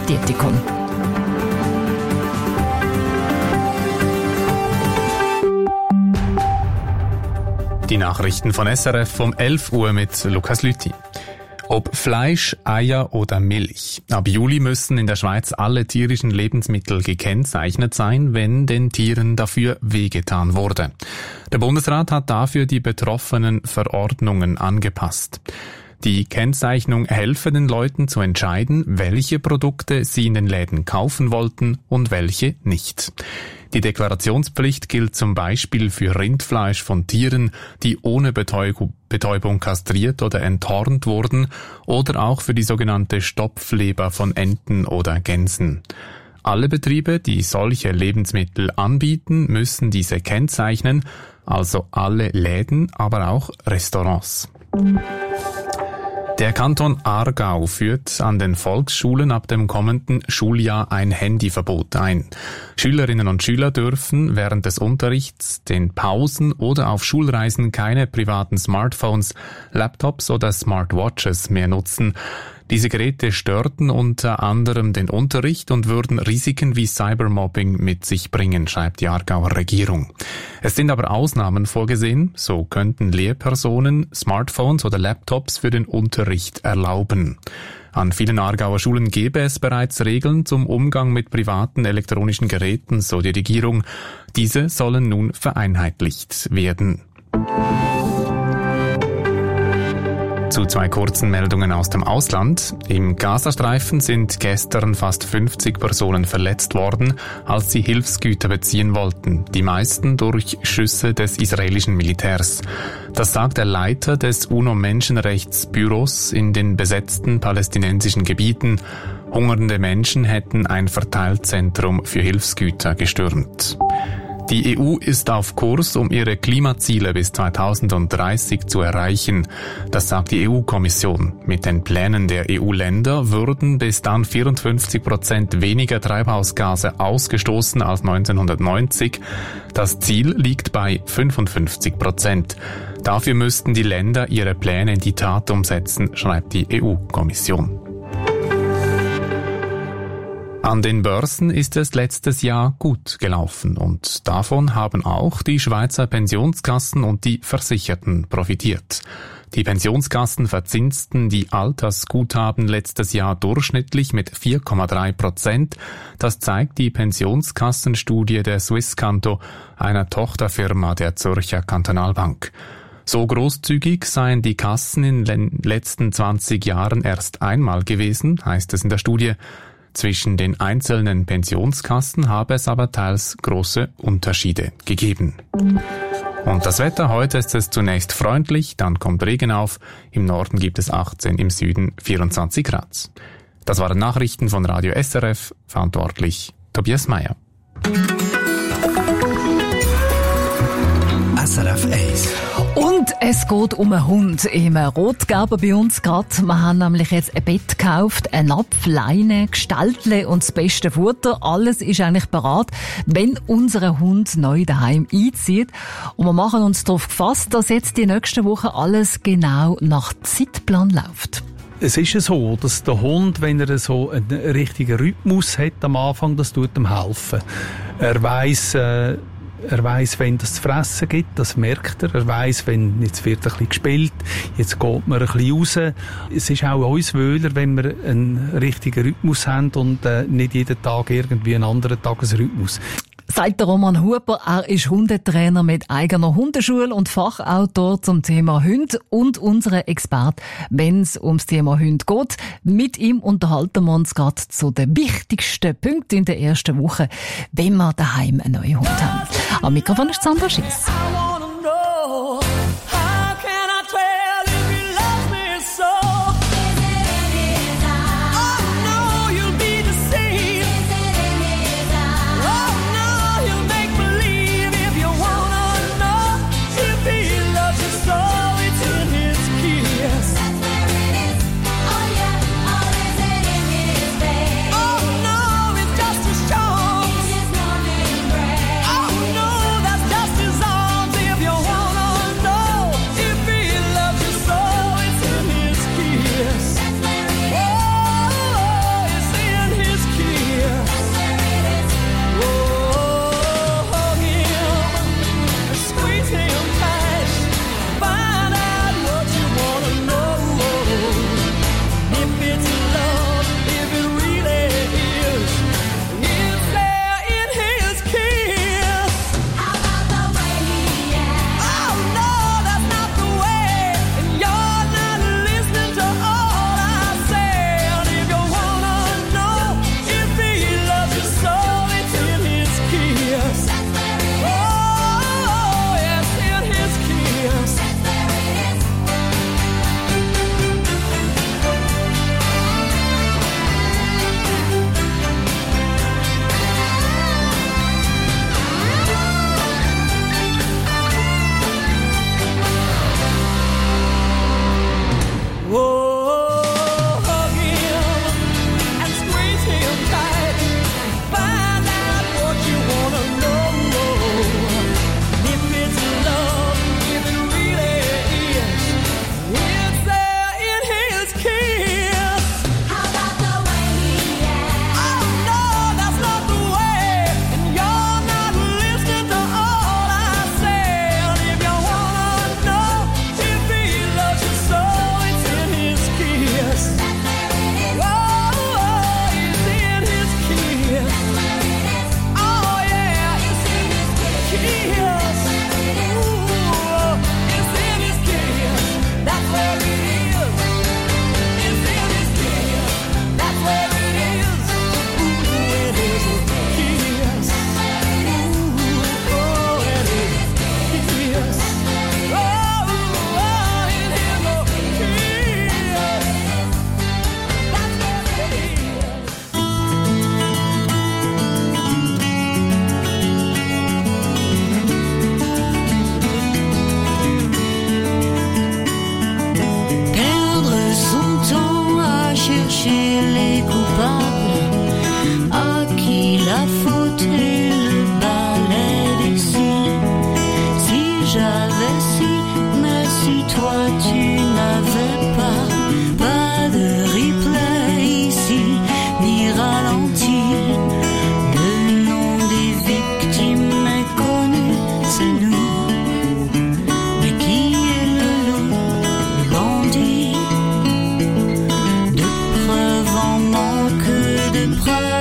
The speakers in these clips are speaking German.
Dietikon. Die Nachrichten von SRF um 11 Uhr mit Lukas Lüthi. Ob Fleisch, Eier oder Milch. Ab Juli müssen in der Schweiz alle tierischen Lebensmittel gekennzeichnet sein, wenn den Tieren dafür wehgetan wurde. Der Bundesrat hat dafür die betroffenen Verordnungen angepasst. Die Kennzeichnung helfe den Leuten zu entscheiden, welche Produkte sie in den Läden kaufen wollten und welche nicht. Die Deklarationspflicht gilt zum Beispiel für Rindfleisch von Tieren, die ohne Betäubung kastriert oder enthornt wurden, oder auch für die sogenannte Stopfleber von Enten oder Gänsen. Alle Betriebe, die solche Lebensmittel anbieten, müssen diese kennzeichnen, also alle Läden, aber auch Restaurants. Der Kanton Aargau führt an den Volksschulen ab dem kommenden Schuljahr ein Handyverbot ein. Schülerinnen und Schüler dürfen während des Unterrichts, den Pausen oder auf Schulreisen keine privaten Smartphones, Laptops oder Smartwatches mehr nutzen. Diese Geräte störten unter anderem den Unterricht und würden Risiken wie Cybermobbing mit sich bringen, schreibt die Aargauer Regierung. Es sind aber Ausnahmen vorgesehen, so könnten Lehrpersonen Smartphones oder Laptops für den Unterricht erlauben. An vielen Aargauer Schulen gäbe es bereits Regeln zum Umgang mit privaten elektronischen Geräten, so die Regierung. Diese sollen nun vereinheitlicht werden. Zu zwei kurzen Meldungen aus dem Ausland. Im Gazastreifen sind gestern fast 50 Personen verletzt worden, als sie Hilfsgüter beziehen wollten, die meisten durch Schüsse des israelischen Militärs. Das sagt der Leiter des UNO-Menschenrechtsbüros in den besetzten palästinensischen Gebieten. Hungernde Menschen hätten ein Verteilzentrum für Hilfsgüter gestürmt. Die EU ist auf Kurs, um ihre Klimaziele bis 2030 zu erreichen. Das sagt die EU-Kommission. Mit den Plänen der EU-Länder würden bis dann 54% weniger Treibhausgase ausgestoßen als 1990. Das Ziel liegt bei 55%. Dafür müssten die Länder ihre Pläne in die Tat umsetzen, schreibt die EU-Kommission. An den Börsen ist es letztes Jahr gut gelaufen und davon haben auch die Schweizer Pensionskassen und die Versicherten profitiert. Die Pensionskassen verzinsten die Altersguthaben letztes Jahr durchschnittlich mit 4,3%. Das zeigt die Pensionskassenstudie der Swisscanto, einer Tochterfirma der Zürcher Kantonalbank. So großzügig seien die Kassen in den letzten 20 Jahren erst einmal gewesen, heißt es in der Studie. Zwischen den einzelnen Pensionskassen habe es aber teils große Unterschiede gegeben. Und das Wetter, heute ist es zunächst freundlich, dann kommt Regen auf, im Norden gibt es 18, im Süden 24 Grad. Das waren Nachrichten von Radio SRF, verantwortlich Tobias Meyer. SRF 1. Und es geht um einen Hund im Rotgeber bei uns gerade. Wir haben nämlich jetzt ein Bett gekauft, einen Napf, Leine, Gestaltle und das beste Futter. Alles ist eigentlich bereit, wenn unser Hund neu daheim einzieht. Und wir machen uns darauf gefasst, dass jetzt die nächsten Wochen alles genau nach Zeitplan läuft. Es ist ja so, dass der Hund, wenn er so einen richtigen Rhythmus hat am Anfang, das tut ihm helfen. Er weiss, wenn es zu fressen gibt, das merkt er. Er weiss, wenn jetzt wird ein bisschen gespielt, jetzt geht man ein bisschen raus. Es ist auch uns wohler, wenn wir einen richtigen Rhythmus haben und nicht jeden Tag irgendwie einen anderen Tagesrhythmus. Sagt der Roman Huber, er ist Hundetrainer mit eigener Hundeschule und Fachautor zum Thema Hund und unser Experte, wenn es ums Thema Hund geht. Mit ihm unterhalten wir uns gerade zu den wichtigsten Punkten in der ersten Woche, wenn wir daheim einen neuen Hund haben. Am Mikrofon ist Sandra Schiess.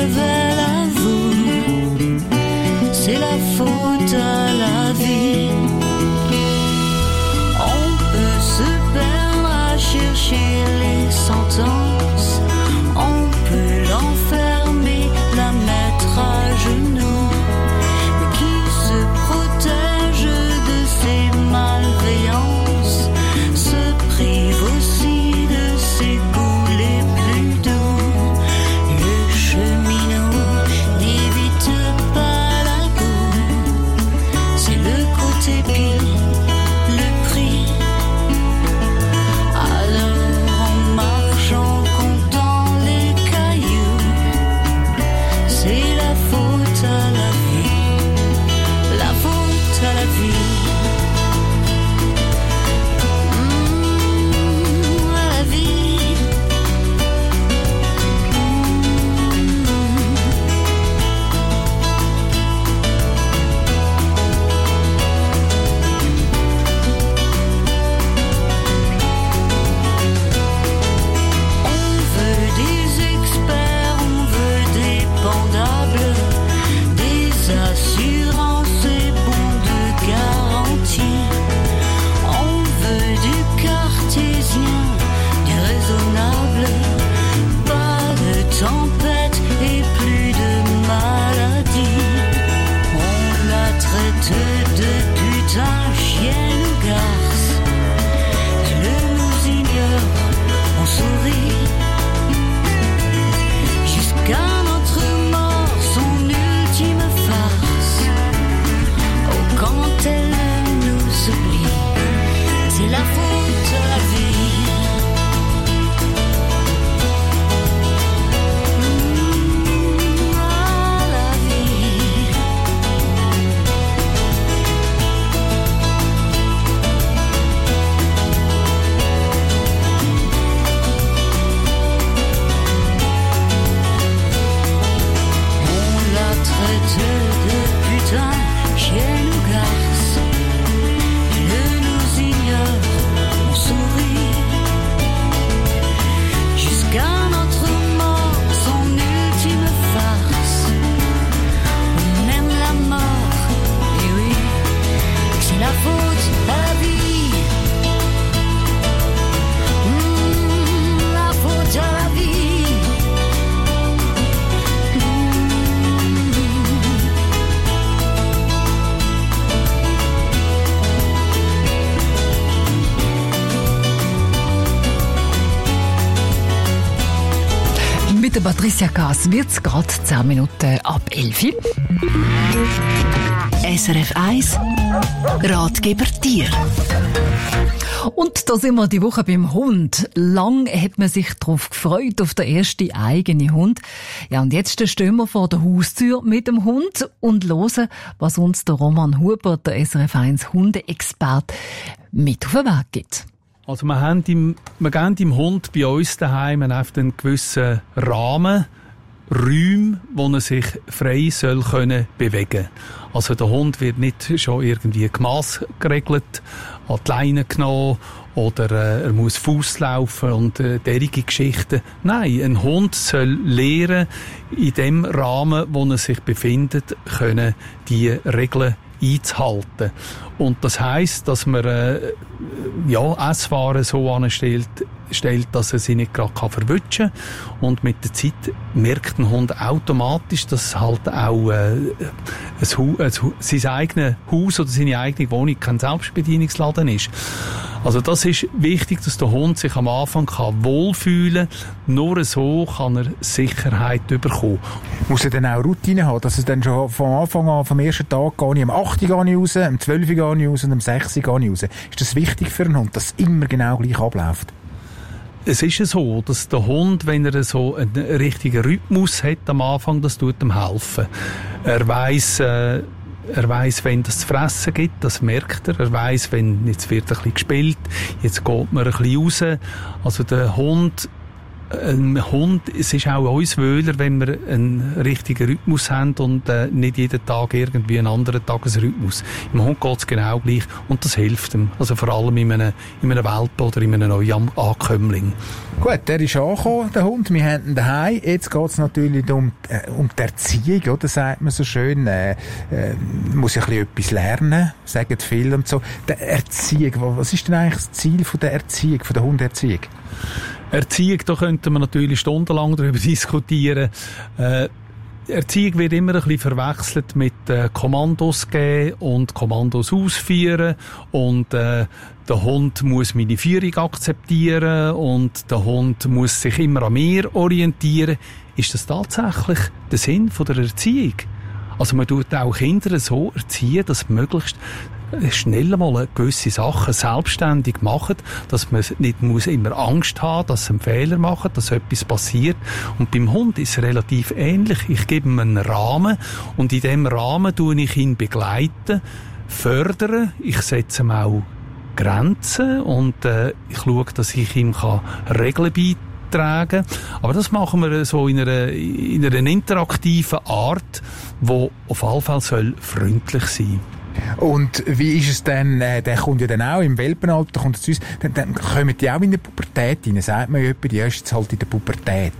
révèle à vous, c'est la faute à la vie. On peut se perdre à chercher les sentences, on peut l'enfermer, la mettre à genoux, mais qui se protège de ses malveillances se prive aussi de ses goûts les plus doux. Le cheminot n'évite pas la boue, c'est le côté pire, le prix. Alors on marche en comptant les cailloux, c'est la faute à la vie, la faute à la vie. Mit Patricia Kaas wird es gerade 10 Minuten ab 11. SRF 1 Ratgeber Tier. Und da sind wir die Woche beim Hund. Lang hat man sich darauf gefreut, auf den ersten eigenen Hund. Ja, und jetzt stehen wir vor der Haustür mit dem Hund und hören, was uns der Roman Huber, der SRF 1 Hundeexperte, mit auf den Weg gibt. Also wir geben dem Hund bei uns daheim einfach einen gewissen Rahmen, Räume, wo er sich frei soll können bewegen. Also der Hund wird nicht schon irgendwie gemassgeregelt, an die Leine genommen oder er muss Fuß laufen und derige Geschichten. Nein, ein Hund soll lernen, in dem Rahmen, wo er sich befindet, können die Regeln einzuhalten. Und das heisst, dass man Esswaren so anstellt, dass er sie nicht gerade verwutschen kann. Und mit der Zeit merkt ein Hund automatisch, dass halt auch sein eigenes Haus oder seine eigene Wohnung kein Selbstbedienungsladen ist. Also das ist wichtig, dass der Hund sich am Anfang wohlfühlen kann. Nur so kann er Sicherheit bekommen. Muss er dann auch Routine haben, dass er dann schon vom Anfang an, vom ersten Tag, gehe ich am 8. gehe ich raus, am 12. gehe ich raus und am 6. gehe ich raus. Ist das wichtig für einen Hund, dass es immer genau gleich abläuft? Es ist so, dass der Hund, wenn er so einen richtigen Rhythmus hat am Anfang, das tut ihm helfen. Er weiss, wenn es zu fressen gibt, das merkt er. Er weiss, wenn jetzt wird ein bisschen gespielt, jetzt geht man ein bisschen raus. Also der Hund ein Hund, es ist auch uns wohler, wenn wir einen richtigen Rhythmus haben und nicht jeden Tag irgendwie einen anderen Tagesrhythmus. Im Hund geht es genau gleich und das hilft ihm. Also vor allem in einem Welpen oder in einem neuen Ankömmling. Gut, der ist angekommen, der Hund. Wir haben ihn daheim. Jetzt geht es natürlich um die Erziehung, oder? Sagt man so schön. Muss ja ein bisschen etwas lernen, sagen viele und so. Die Erziehung, was ist denn eigentlich das Ziel von der Erziehung, von der Hunderziehung? Erziehung, da könnte man natürlich stundenlang darüber diskutieren. Erziehung wird immer ein bisschen verwechselt mit Kommandos geben und Kommandos ausführen und der Hund muss meine Führung akzeptieren und der Hund muss sich immer an mir orientieren. Ist das tatsächlich der Sinn von der Erziehung? Also man tut auch Kinder so erziehen, dass möglichst schnell mal gewisse Sachen selbstständig machen, dass man nicht muss immer Angst haben, dass sie einen Fehler machen, dass etwas passiert. Und beim Hund ist es relativ ähnlich. Ich gebe ihm einen Rahmen und in diesem Rahmen tue ich ihn begleiten, fördern. Ich setze ihm auch Grenzen und ich schaue, dass ich ihm Regeln beitragen kann. Aber das machen wir so in einer interaktiven Art, die auf jeden Fall freundlich sein soll. Und wie ist es denn, der kommt ja dann auch im Welpenalter, kommt zu uns, dann kommen die auch in die Pubertät rein, sagt man ja etwa, die ist jetzt halt in der Pubertät.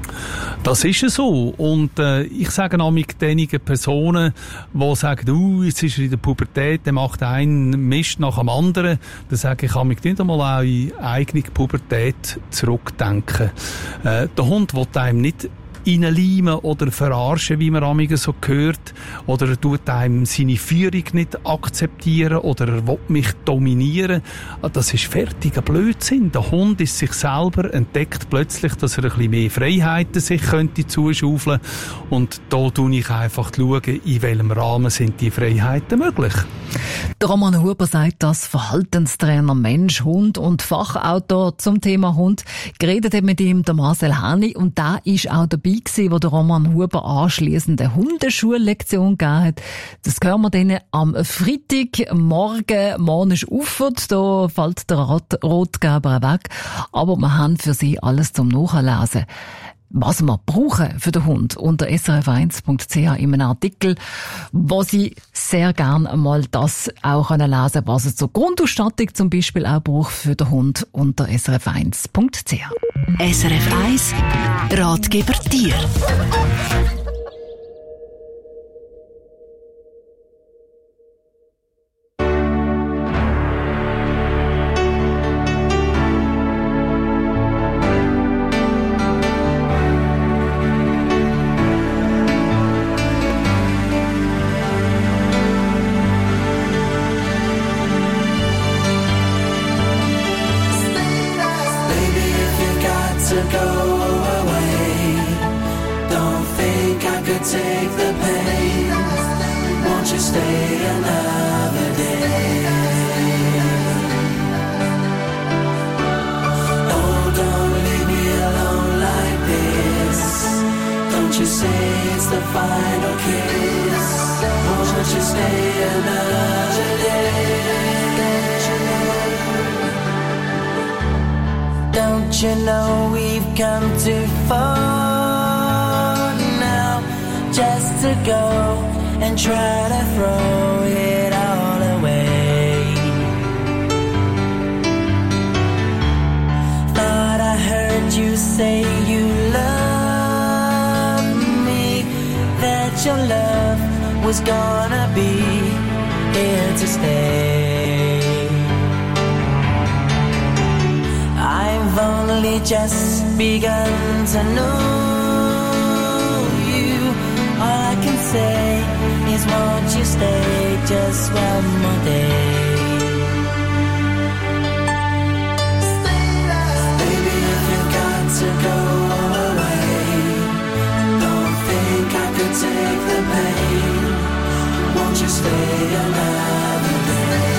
Das ist ja so. Und ich sage auch mit denjenigen Personen, die sagen, jetzt ist er in der Pubertät, der macht einen Mist nach dem anderen, dann sage ich, mich nicht einmal an die eigene Pubertät zurückdenken. Der Hund will einem nicht reinleimen oder verarschen, wie man amigen so hört, oder er tut einem seine Führung nicht akzeptieren oder er will mich dominieren. Das ist fertiger Blödsinn. Der Hund ist sich selber, entdeckt plötzlich, dass er ein bisschen mehr Freiheiten sich könnte zuschaufeln und da tue ich einfach schauen, in welchem Rahmen sind die Freiheiten möglich. Der Roman Huber sagt, dass Verhaltenstrainer Mensch, Hund und Fachautor zum Thema Hund geredet hat mit ihm der Marcel Hani und da ist auch dabei gewesen, wo der Roman Huber anschliessend eine Hundeschule-Lektion gegeben hat. Das hören wir dann am Freitagmorgen. Morgen ist aufwärts, da fällt der Rotgeber weg. Aber wir haben für Sie alles zum Nachlesen. Was wir brauchen für den Hund unter srf1.ch in einem Artikel, wo Sie sehr gern einmal das auch lesen können, was es zur Grundausstattung zum Beispiel auch braucht für den Hund unter srf1.ch. SRF 1 Ratgeber Tier. Don't you know we've come too far now just to go and try to throw it all away? Thought I heard you say you love me, that your love was gonna be here to stay. I've only just begun to know you. All I can say is won't you stay just one more day? Baby, if you've got to go away, don't think I could take the pain. Won't you stay another day?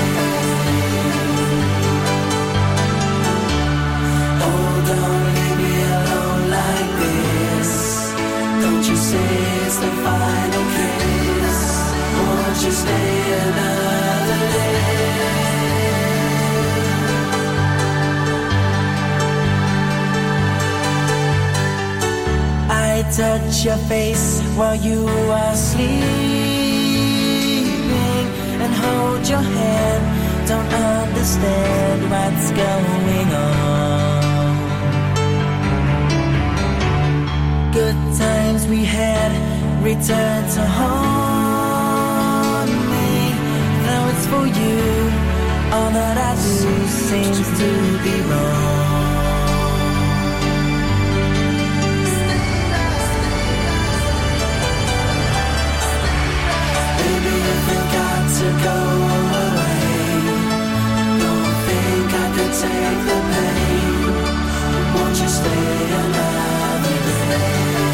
Don't leave me alone like this. Don't you say it's the final kiss. Won't you stay another day? touch your face while you are sleeping and hold your hand. Don't understand what's going on. Good times we had return to haunt me. Now it's for you. All that I do seems to be wrong. Baby, if you got to go away, don't think I could take the pain. Won't you stay another day?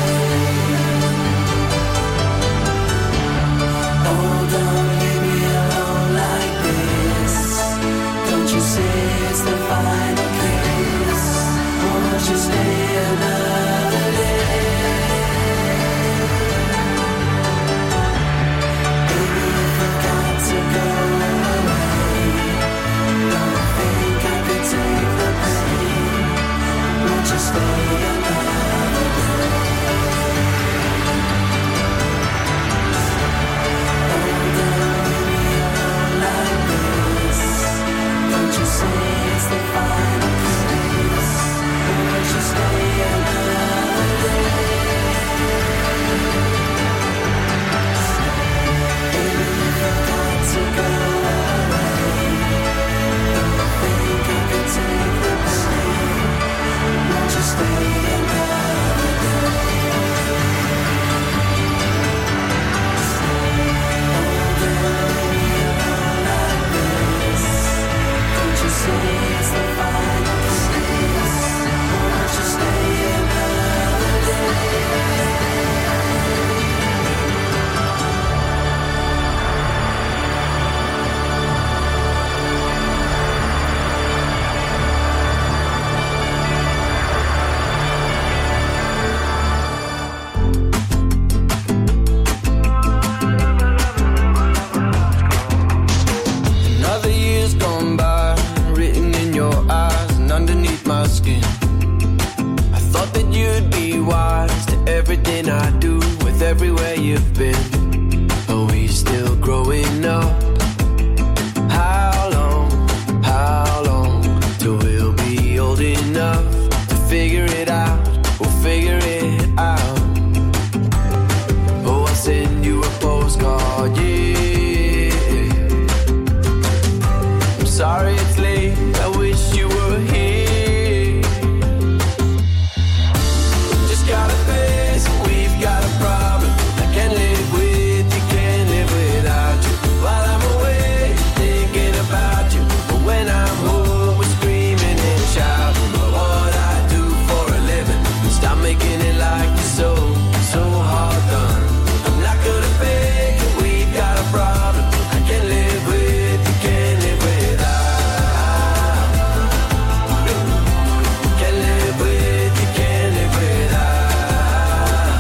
Oh, don't leave me alone like this. Don't you say it's the final kiss? Won't you stay another day? Baby, if you got to go away, don't think I could take the pain. Won't you stay another day? Oh, don't leave me alone like this. Don't you say it's the final kiss? Won't you stay another day? Baby, if you got to go away, don't think I could take the pain. Won't you stay another day? Oh, don't leave me alone like this. Don't you say it's the final kiss? Won't you stay another day? Another year's gone by, written in your eyes and underneath my skin. I thought that you'd be wise to everything I do, with everywhere you've been. Are we still growing up? How long till we'll be old enough to figure it out? We'll figure it out. Oh, I'll send you a postcard, yeah. I'm sorry it's late, I wish you were here. Just gotta face it, we've got a problem. I can't live with you, can't live without you. While I'm away, thinking about you. But when I'm home, we're screaming and shouting about what I do for a living. Stop making it like you're so hard done. I'm not gonna fake it, we've got a problem. I can't live with you, can't live without. Can't live with you, can't live without.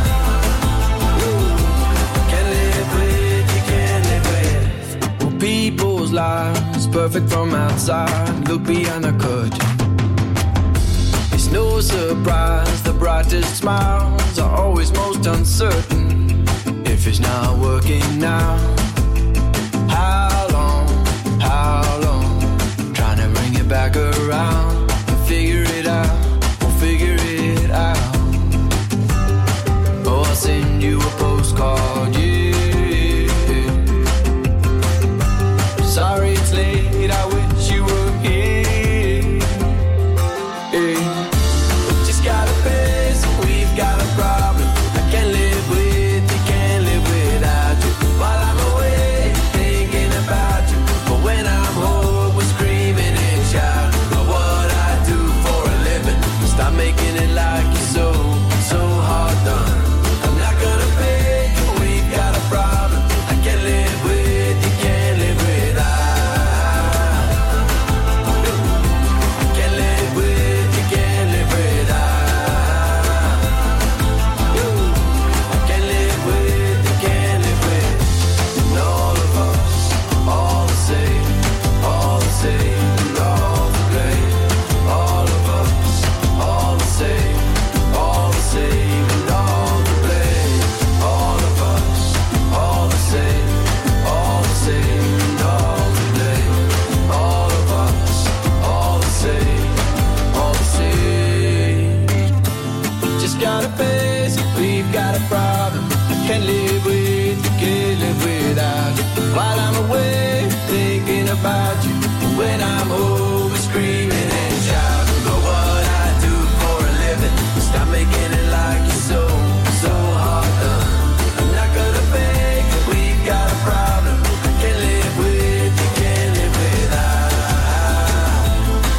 Can't live with you, can't live with. Well, people's lives perfect from outside, look behind the curtain. It's no surprise the brightest smiles are always most uncertain. If it's not working now, how long? Trying to bring it back around and figure it out, we'll figure it out. Oh, I'll send you a postcard, yeah. Sorry it's late, I wish you were here. Yeah. Just gotta face it, we've got a problem. I can't live with you, can't live without you. While I'm away, thinking about you. But when I'm home, we're screaming and shouting about what I do for a living. Stop making it like you're so hard done. I'm not gonna fake it, we've got Can't live with you, can't live without you. While I'm away, thinking about you. When I'm home, screaming and shouting about what I do for a living. Stop making it like you're so hard done. I'm not gonna fake it, we've got a problem. Can't live with you, can't live without.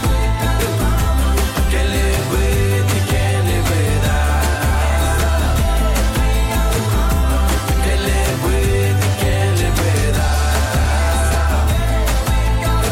Can't live with you, can't live without. Can't live with you, can't live without.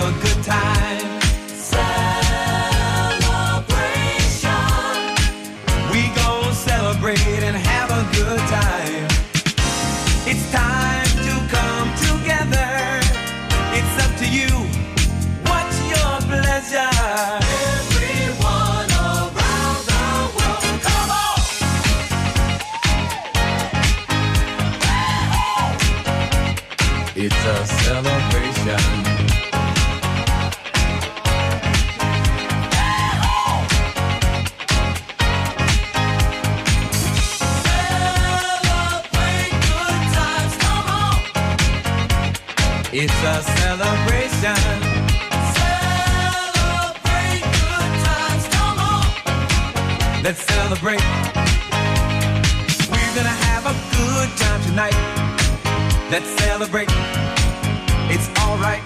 a good time. Celebration. We gon' celebrate and have a good time. It's time to come together. It's up to you. What's your pleasure? Everyone around the world, come on! It's a celebration. Celebrate good times, come on! It's a celebration. Celebrate good times, come on! Let's celebrate. We're gonna have a good time tonight. Let's celebrate. It's alright.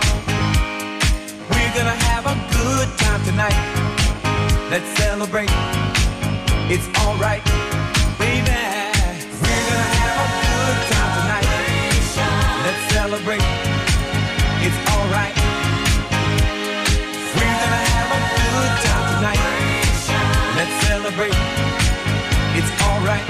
We're gonna have a good time tonight. Let's celebrate. It's alright, baby. We're gonna have a good time tonight. Let's celebrate. It's alright. We're gonna have a good time tonight. Let's celebrate. It's alright.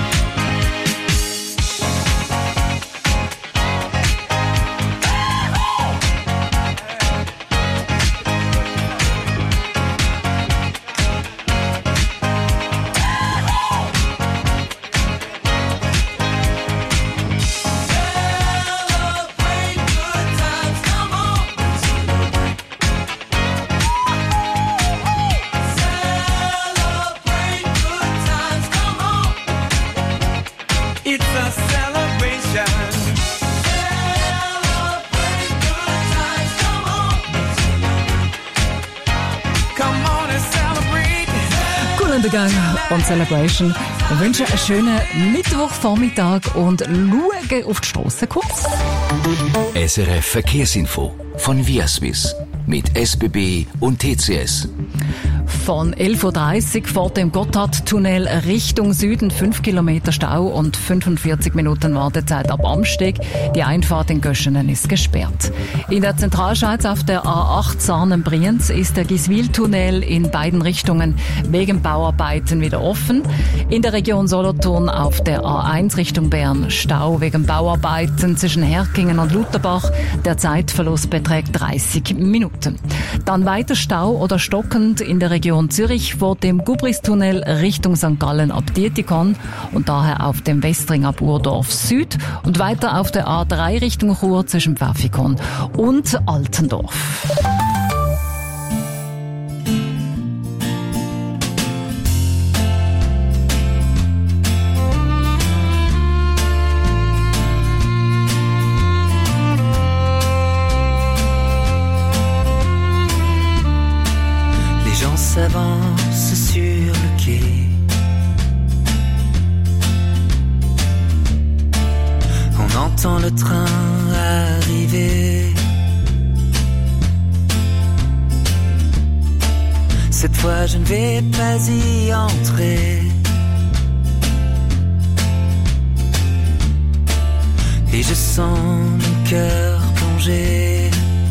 Gang und Celebration. Wir wünschen einen schönen Mittwochvormittag und schauen auf die Strasse kurz. SRF Verkehrsinfo von Viaswiss mit SBB und TCS. Von 11.30 Uhr vor dem Gotthardtunnel Richtung Süden 5 Kilometer Stau und 45 Minuten Wartezeit ab Amsteg. Die Einfahrt in Göschenen ist gesperrt. In der Zentralschweiz auf der A8 Sarnen-Brienz ist der Giswil-Tunnel in beiden Richtungen wegen Bauarbeiten wieder offen. In der Region Solothurn auf der A1 Richtung Bern Stau wegen Bauarbeiten zwischen Herkingen und Lutherbach. Der Zeitverlust beträgt 30 Minuten. Dann weiter Stau oder stockend in der Region Zürich vor dem Gubristunnel Richtung St. Gallen ab Dietikon und daher auf dem Westring ab Urdorf Süd und weiter auf der A3 Richtung Chur zwischen Pfäffikon und Altendorf. S'avance sur le quai. On entend le train arriver. Cette fois je ne vais pas y entrer. Et je sens mon cœur plonger.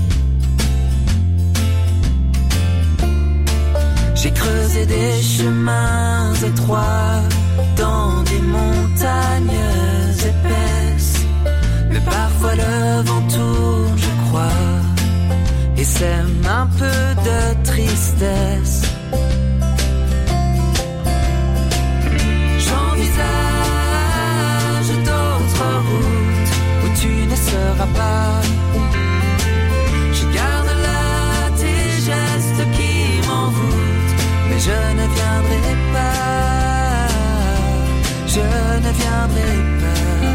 J'ai creusé des chemins étroits dans des montagnes épaisses. Mais parfois le vent tourne, je crois, et sème un peu de tristesse. J'envisage d'autres routes où tu ne seras pas. Je garde là tes gestes qui m'envoûtent. Mais je ne viendrai pas, je ne viendrai pas.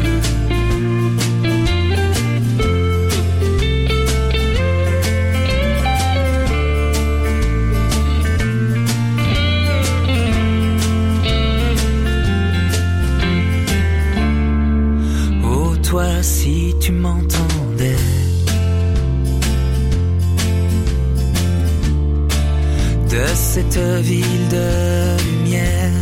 Oh toi, si tu m'entendais, de cette ville de lumière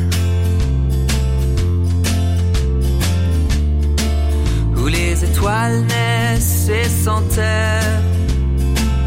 où les étoiles naissent et s'enterrent,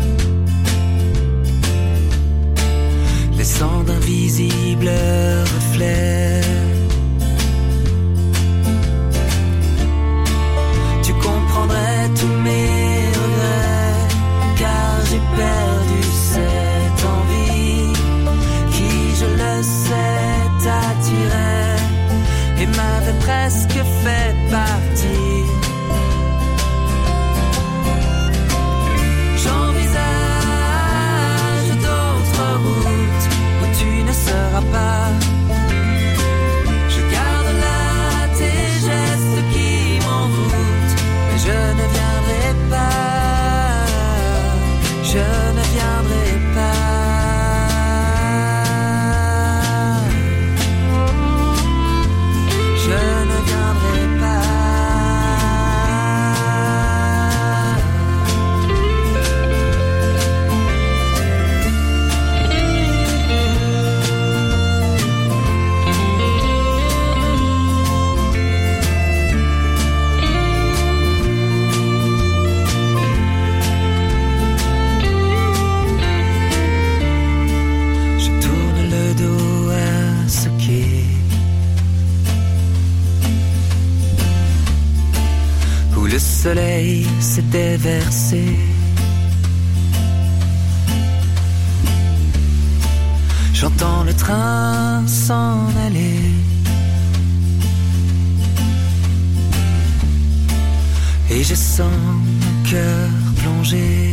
soleil s'était versé. J'entends le train s'en aller. Et je sens mon cœur plonger.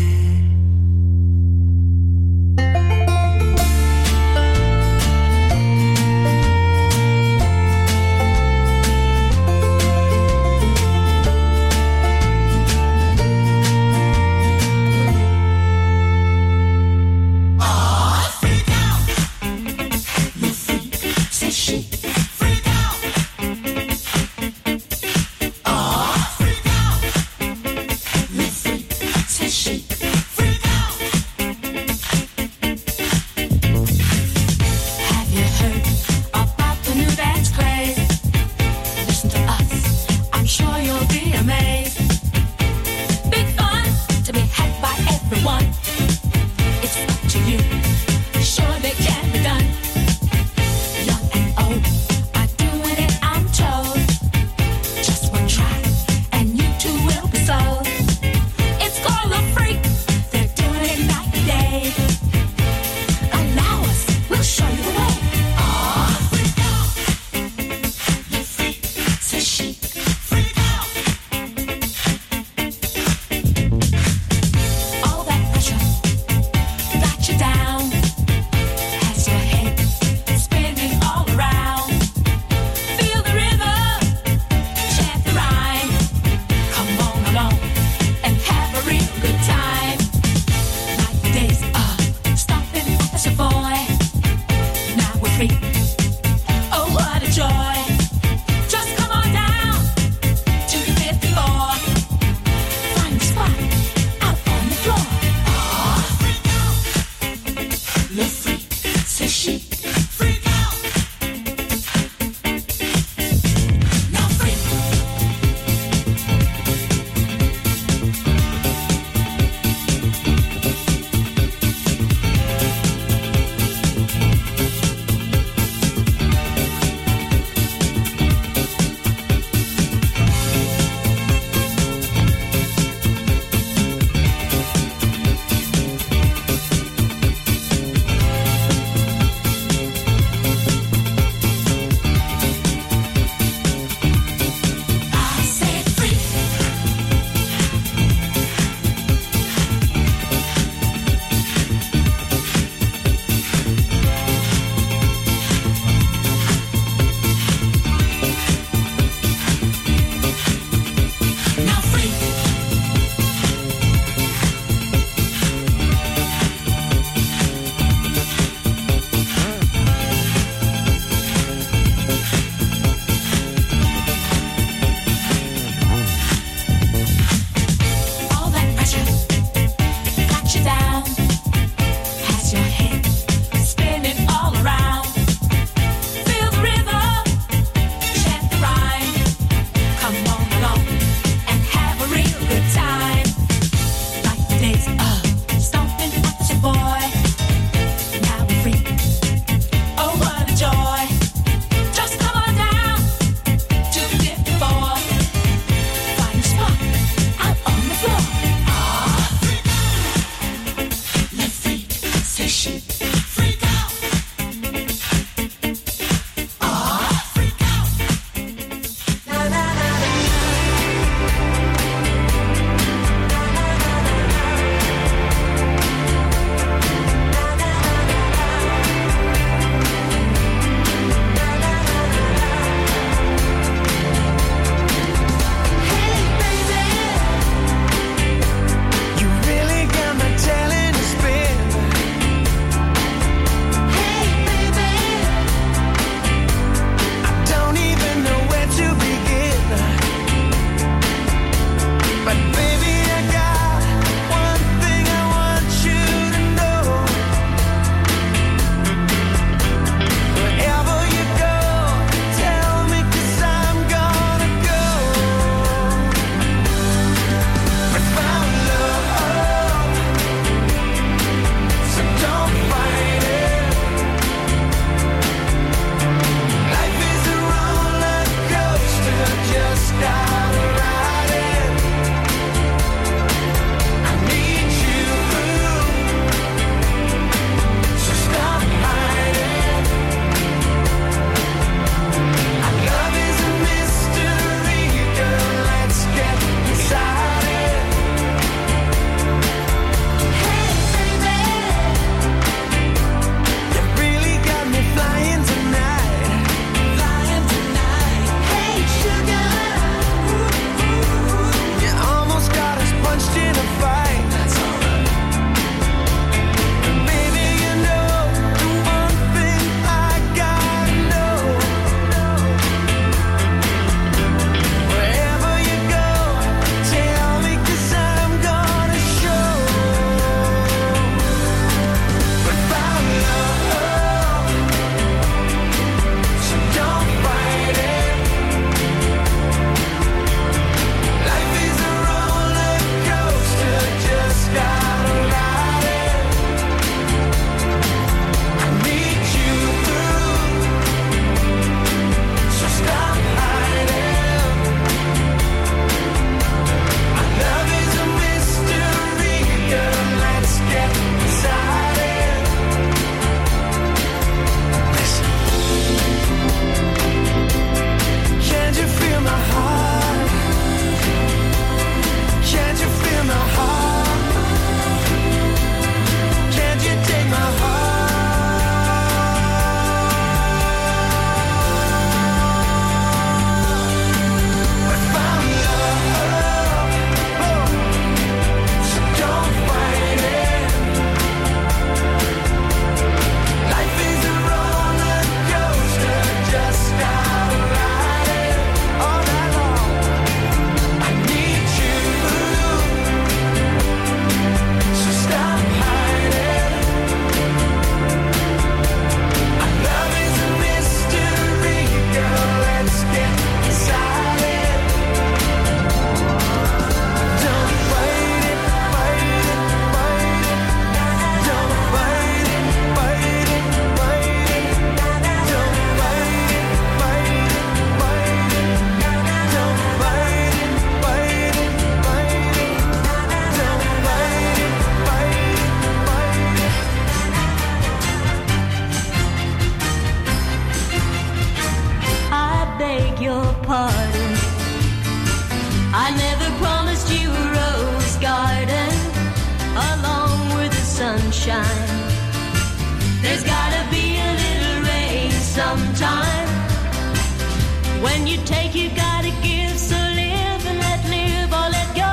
sunshine. There's gotta be a little rain sometime. When you take, you gotta give, so live and let live or let go.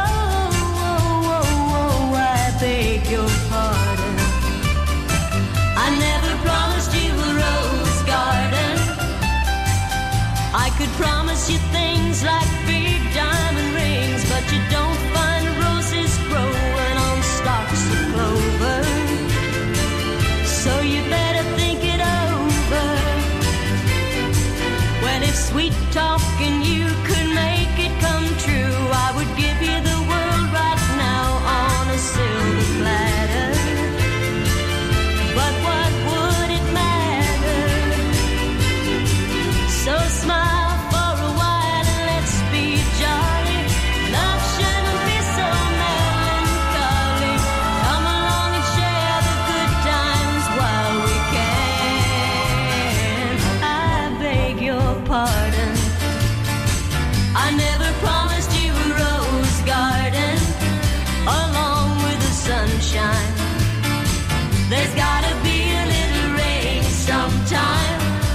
I beg your pardon. I never promised you a rose garden. I could promise you things like big diamond rings, but you don't find roses growing on stalks of clover. So you better think it over. Well, if sweet talking you could make it come true, I would give you the world right now on a silver platter. But what would it matter? So smile for a while and let's be jolly. Love shouldn't be so melancholy. Come along and share the good times while we can. I beg your pardon. I never promised you a rose garden along with the sunshine. There's gotta be a little rain sometime.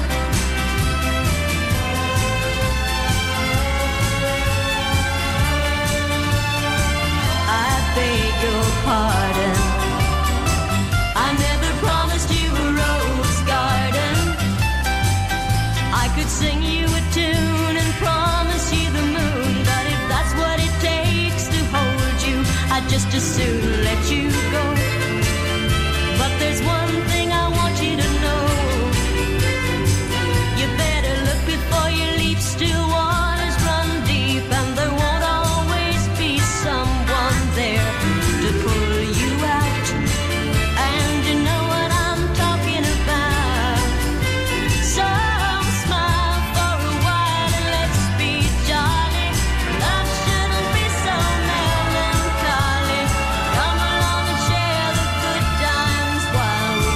I beg your pardon. I never promised you a rose garden. I could sing you a tune and promise you the moon, but if that's what it takes to hold you, I'd just as soon let you go. But there's one thing I want you to know. You better look before you leap, still waters run deep, and there won't always be someone there to pull you out. And you know what I'm talking about. So smile for a while and let's be jolly. Love shouldn't be so melancholy. Come along and share the good times while we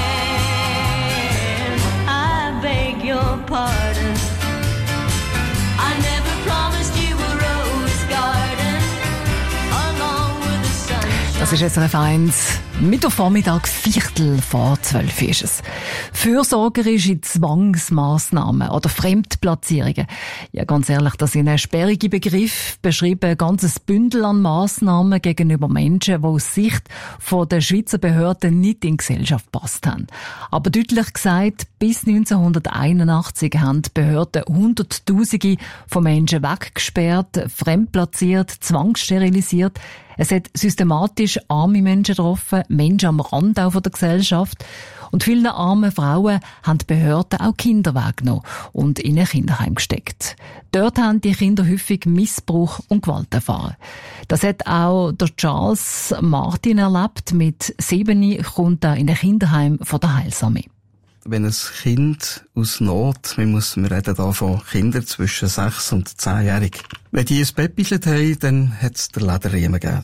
can. I beg your pardon. I never promised you a rose garden along with the sunshine. Das ist SRF 1. Mittwochvormittag, 11:45 ist es. Fürsorgerische Zwangsmaßnahmen oder Fremdplatzierungen. Ja, ganz ehrlich, das sind sperrige Begriffe, beschreiben ein ganzes Bündel an Massnahmen gegenüber Menschen, die aus Sicht der Schweizer Behörden nicht in die Gesellschaft gepasst haben. Aber deutlich gesagt, bis 1981 haben die Behörden Hunderttausende von Menschen weggesperrt, fremdplatziert, zwangssterilisiert. Es hat systematisch arme Menschen getroffen, Menschen am Rand auch von der Gesellschaft. Und vielen armen Frauen haben die Behörden auch Kinder weggenommen und in ein Kinderheim gesteckt. Dort haben die Kinder häufig Missbrauch und Gewalt erfahren. Das hat auch der Charles Martin erlebt. Mit 7 kommt er in ein Kinderheim von der Heilsarmee. Wenn ein Kind aus Not, wir reden hier von Kindern zwischen 6 und 10-jährig, wenn die ein Bett gebisselt haben, dann hat es den Lederriemen gegeben.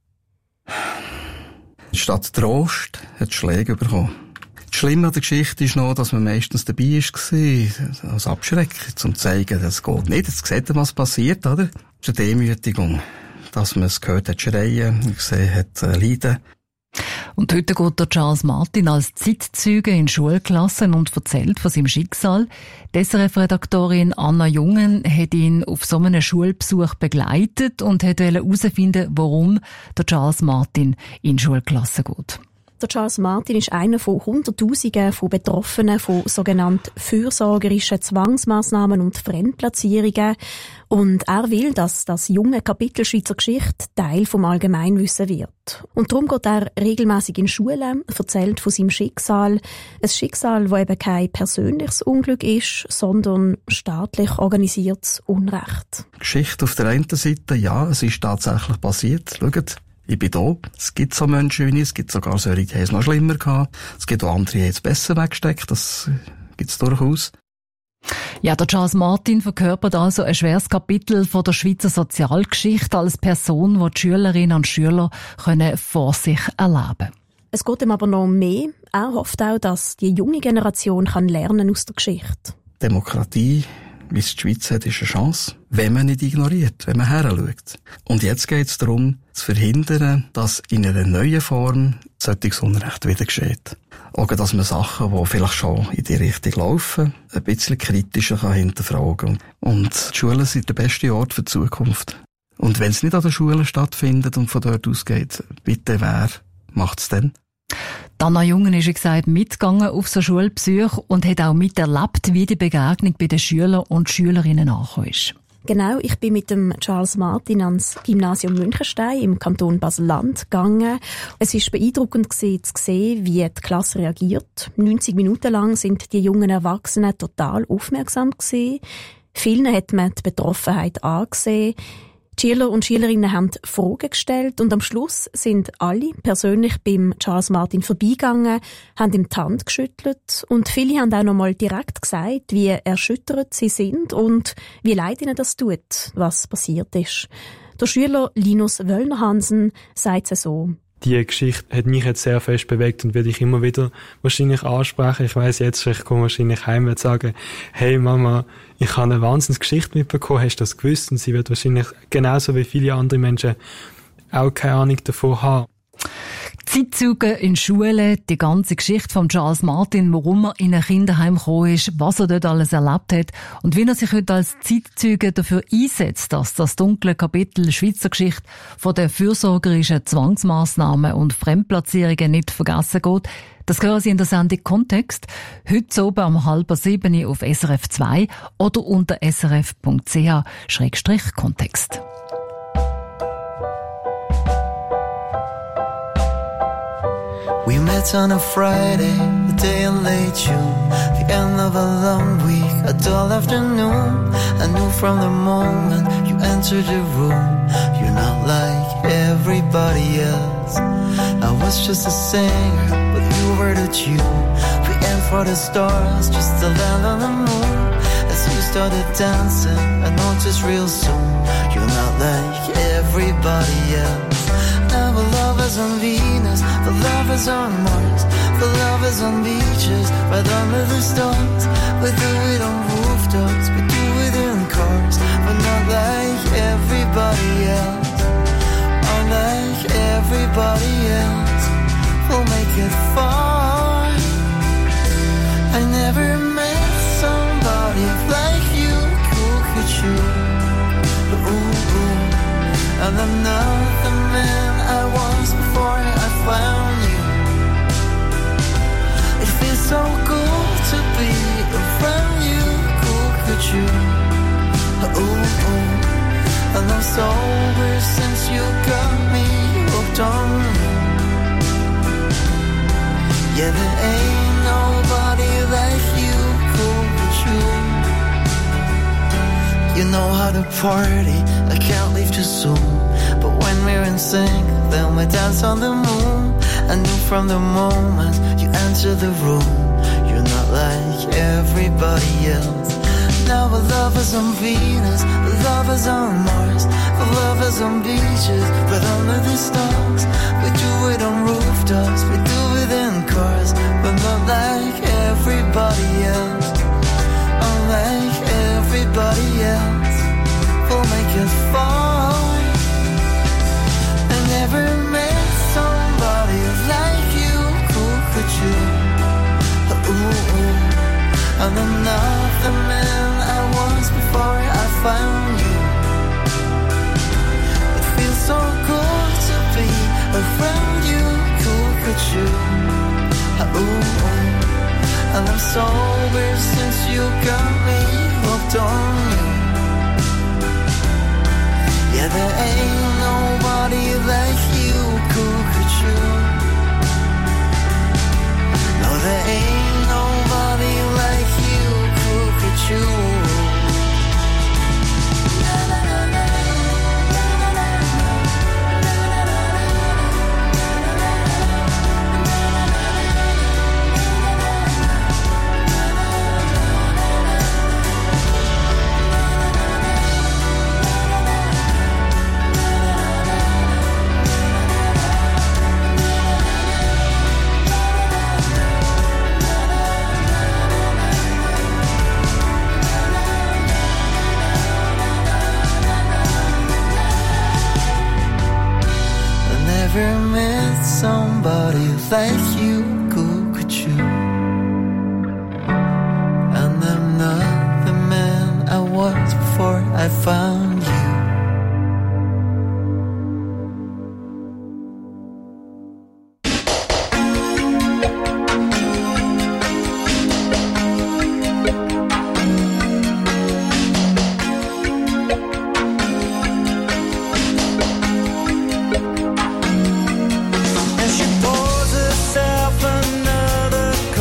Statt Trost hat es Schläge bekommen. Das Schlimme an der Geschichte ist noch, dass man meistens dabei war, als Abschrecken, um zu zeigen, das geht nicht. Jetzt sieht man, was passiert, oder? Das ist eine Demütigung, dass man es gehört hat schreien, gesehen hat leiden. Und heute geht der Charles Martin als Zeitzeuge in Schulklassen und erzählt von seinem Schicksal. Die SRF-Redaktorin Anna Jungen hat ihn auf so einen Schulbesuch begleitet und wollte herausfinden, warum der Charles Martin in Schulklassen geht. Der Charles Martin ist einer von Hunderttausenden von Betroffenen von sogenannten fürsorgerischen Zwangsmaßnahmen und Fremdplatzierungen. Und er will, dass das junge Kapitel Schweizer Geschichte Teil vom Allgemeinwissen wird. Und darum geht er regelmäßig in Schulen, erzählt von seinem Schicksal. Ein Schicksal, das eben kein persönliches Unglück ist, sondern staatlich organisiertes Unrecht. Geschichte auf der einen Seite, ja, es ist tatsächlich passiert. Schaut. Ich bin da. Es gibt so Menschen wie ich. Es gibt sogar solche, die haben es noch schlimmer gehabt. Es gibt auch andere, die haben es besser weggesteckt. Das gibt es durchaus. Ja, der Charles Martin verkörpert also ein schweres Kapitel von der Schweizer Sozialgeschichte als Person, die Schülerinnen und Schüler können vor sich erleben können. Es geht ihm aber noch mehr. Er hofft auch, dass die junge Generation kann lernen aus der Geschichte. Demokratie wie es die Schweiz hat, ist eine Chance, wenn man nicht ignoriert, wenn man heranschaut. Und jetzt geht es darum, zu verhindern, dass in einer neuen Form solches Unrecht wieder geschieht. Oder dass man Sachen, die vielleicht schon in die Richtung laufen, ein bisschen kritischer kann hinterfragen. Und die Schulen sind der beste Ort für die Zukunft. Und wenn es nicht an den Schulen stattfindet und von dort ausgeht, bitte wer macht es denn? Anna Jungen ist, wie gesagt, mitgegangen auf so Schulbesuch und hat auch miterlebt, wie die Begegnung bei den Schülern und Schülerinnen angekommen ist. Genau, ich bin mit dem Charles Martin ans Gymnasium Münchenstein im Kanton Basel-Land gegangen. Es war beeindruckend zu sehen, wie die Klasse reagiert. 90 Minuten lang sind die jungen Erwachsenen total aufmerksam gewesen. Vielen hat man die Betroffenheit angesehen. Die Schüler und Schülerinnen haben Fragen gestellt und am Schluss sind alle persönlich beim Charles Martin vorbeigegangen, haben ihm die Hand geschüttelt und viele haben auch noch mal direkt gesagt, wie erschüttert sie sind und wie leid ihnen das tut, was passiert ist. Der Schüler Linus Wöllner-Hansen sagt es so. Die Geschichte hat mich jetzt sehr fest bewegt und werde ich immer wieder wahrscheinlich ansprechen. Ich weiss jetzt, ich komme wahrscheinlich heim und sage, hey Mama, ich habe eine Wahnsinnsgeschichte mitbekommen, hast du das gewusst? Und sie wird wahrscheinlich genauso wie viele andere Menschen auch keine Ahnung davon haben. Zeitzeugen in Schulen, die ganze Geschichte von Charles Martin, warum er in ein Kinderheim gekommen ist, was er dort alles erlebt hat und wie er sich heute als Zeitzeuge dafür einsetzt, dass das dunkle Kapitel Schweizer Geschichte von den fürsorgerischen Zwangsmaßnahmen und Fremdplatzierungen nicht vergessen geht. Das hören Sie in der Sendung Kontext, heute oben um 6:30 auf SRF 2 oder unter srf.ch/Kontext. We met on a Friday, a day in late June, the end of a long week, a dull afternoon. I knew from the moment you entered the room, you're not like everybody else. I was just a singer, but you were the tune. We aimed for the stars, just to land on the moon. As you started dancing, I noticed real soon, you're not like everybody else. Now the lovers on Venus, the lovers on Mars, the lovers on beaches, right under the stars. We do it on rooftops, we do it in cars, but not like everybody else. Unlike everybody else, we'll make it far. I never met somebody like you who could shoot. Ooh. And I'm not the man I was before I found you. It feels so good to be around you, cool, could you? Ooh. And I'm sober since you got me hooked on you. Yeah, there ain't nobody like you, cool, could you? You know how to party, I can't leave too soon. But when we're in sync, then we dance on the moon. I knew from the moment you entered the room, you're not like everybody else. Now we're lovers on Venus, lovers on Mars, the lovers on beaches, right under the stars. We do it on rooftops, we do it in cars, but not like everybody else. Unlike everybody else, we'll make it far. I never met somebody like you, cool, could you? Ooh. And I'm not the man I was before I found you. It feels so good to be around you, cool, could you? Ooh. And I'm sober since you got me hooked on you. Yeah, there ain't nobody like you, cool, could you? No, there ain't nobody like you, cool, could you? like you, cockatoo. And I'm not the man I was before I found you. And she pours herself another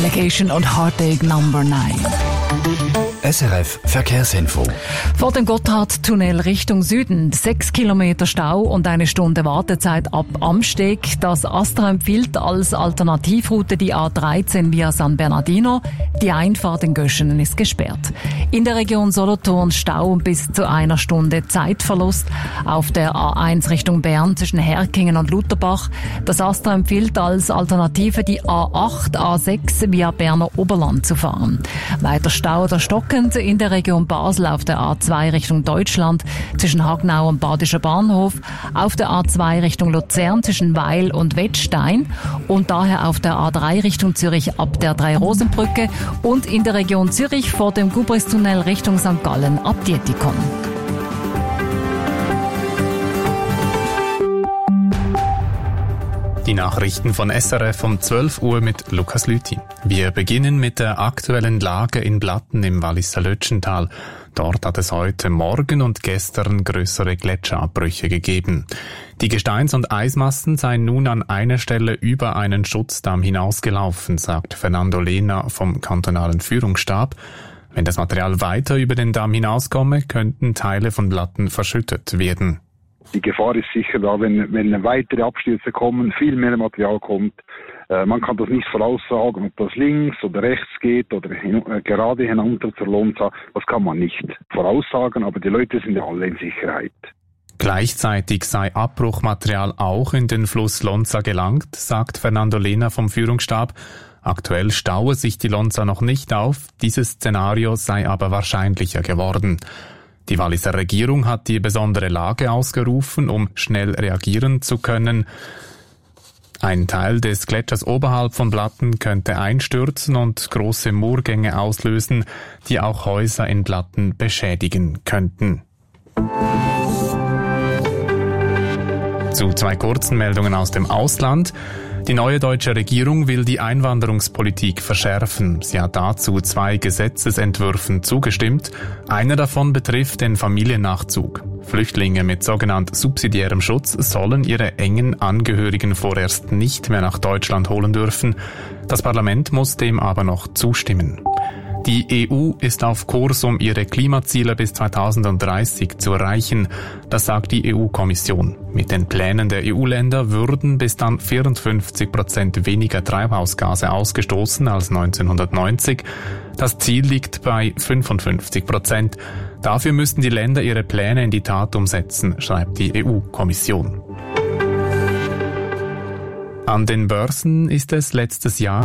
Allegation und Heartache Number 9. SRF Verkehrsinfo. Vor dem Gotthardtunnel Richtung Süden 6 Kilometer Stau und 1 Stunde Wartezeit ab Amsteg. Das ASTRA empfiehlt als Alternativroute die A13 via San Bernardino. Die Einfahrt in Göschenen ist gesperrt. In der Region Solothurn Stau bis zu 1 Stunde Zeitverlust auf der A1 Richtung Bern zwischen Herkingen und Lutherbach. Das ASTRA empfiehlt als Alternative die A8, A6 via Berner Oberland zu fahren. Weiter Stau oder stockend in der Region Basel auf der A2 Richtung Deutschland zwischen Hagnau und Badischer Bahnhof, auf der A2 Richtung Luzern zwischen Weil und Wettstein und daher auf der A3 Richtung Zürich ab der Drei-Rosen-Brücke und in der Region Zürich vor dem Gubristunnel Richtung St. Gallen ab Dietikon. Die Nachrichten von SRF um 12 Uhr mit Lukas Lüthi. Wir beginnen mit der aktuellen Lage in Blatten im Walliser Lötschental. Dort hat es heute Morgen und gestern größere Gletscherabbrüche gegeben. Die Gesteins- und Eismassen seien nun an einer Stelle über einen Schutzdamm hinausgelaufen, sagt Fernando Lehner vom kantonalen Führungsstab. Wenn das Material weiter über den Damm hinauskomme, könnten Teile von Blatten verschüttet werden. Die Gefahr ist sicher da, wenn weitere Abstürze kommen, viel mehr Material kommt. Man kann das nicht voraussagen, ob das links oder rechts geht oder gerade hinunter zur Lonza. Das kann man nicht voraussagen, aber die Leute sind ja alle in Sicherheit. Gleichzeitig sei Abbruchmaterial auch in den Fluss Lonza gelangt, sagt Fernando Lehner vom Führungsstab. Aktuell staue sich die Lonza noch nicht auf, dieses Szenario sei aber wahrscheinlicher geworden. Die Walliser Regierung hat die besondere Lage ausgerufen, um schnell reagieren zu können. Ein Teil des Gletschers oberhalb von Blatten könnte einstürzen und große Murgänge auslösen, die auch Häuser in Blatten beschädigen könnten. Zu 2 kurzen Meldungen aus dem Ausland. Die neue deutsche Regierung will die Einwanderungspolitik verschärfen. Sie hat dazu 2 Gesetzesentwürfen zugestimmt. Einer davon betrifft den Familiennachzug. Flüchtlinge mit sogenannt subsidiärem Schutz sollen ihre engen Angehörigen vorerst nicht mehr nach Deutschland holen dürfen. Das Parlament muss dem aber noch zustimmen. Die EU ist auf Kurs, um ihre Klimaziele bis 2030 zu erreichen. Das sagt die EU-Kommission. Mit den Plänen der EU-Länder würden bis dann 54% weniger Treibhausgase ausgestoßen als 1990. Das Ziel liegt bei 55%. Dafür müssten die Länder ihre Pläne in die Tat umsetzen, schreibt die EU-Kommission. An den Börsen ist es letztes Jahr